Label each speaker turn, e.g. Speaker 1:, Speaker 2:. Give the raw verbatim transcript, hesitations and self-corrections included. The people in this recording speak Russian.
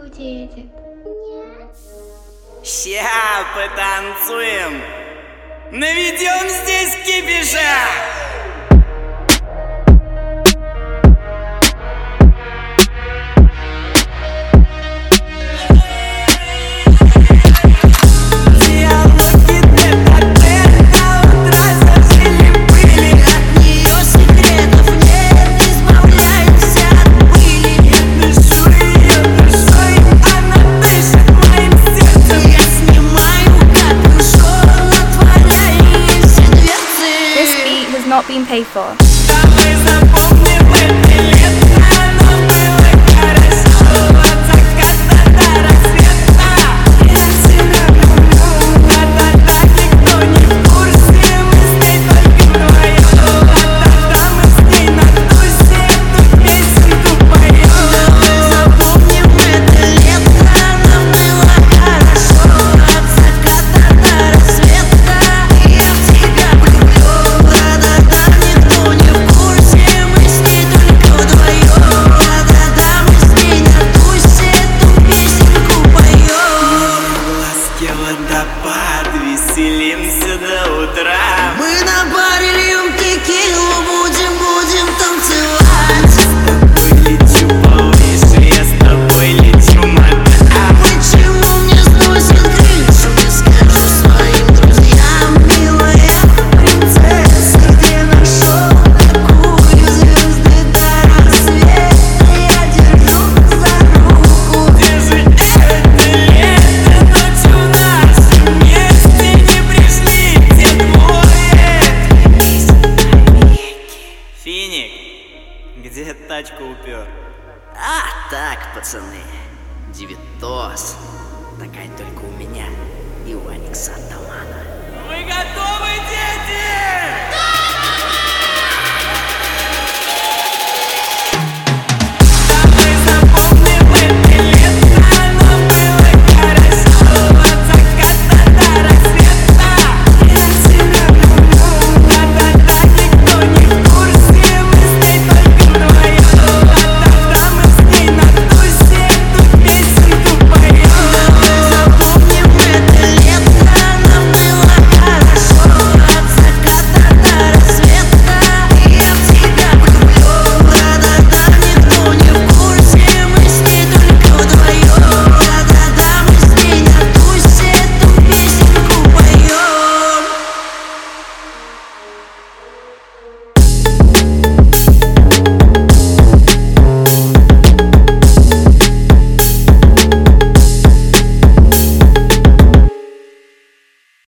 Speaker 1: уедет.
Speaker 2: Нет.
Speaker 3: Ща потанцуем, наведем здесь кипиша.
Speaker 1: Not being paid for.
Speaker 3: Водопад, веселимся до утра.
Speaker 2: Мы на баре льем текилу, будем, будем танцевать.
Speaker 3: С тобой лечу повыше, я с тобой лечу мотать.
Speaker 2: Почему мне сносит крышу, не скажу своим друзьям. Милая принцесса, где нашел такую звезды до рассвета? Я держу за руку.
Speaker 3: Держи это лето, ночь у нас вместе не пришли те двое. Финик, где тачку упер?
Speaker 4: А, так, пацаны, девятос. Такая только у меня и у Аникса Атамана.
Speaker 3: Вы готовы, дети?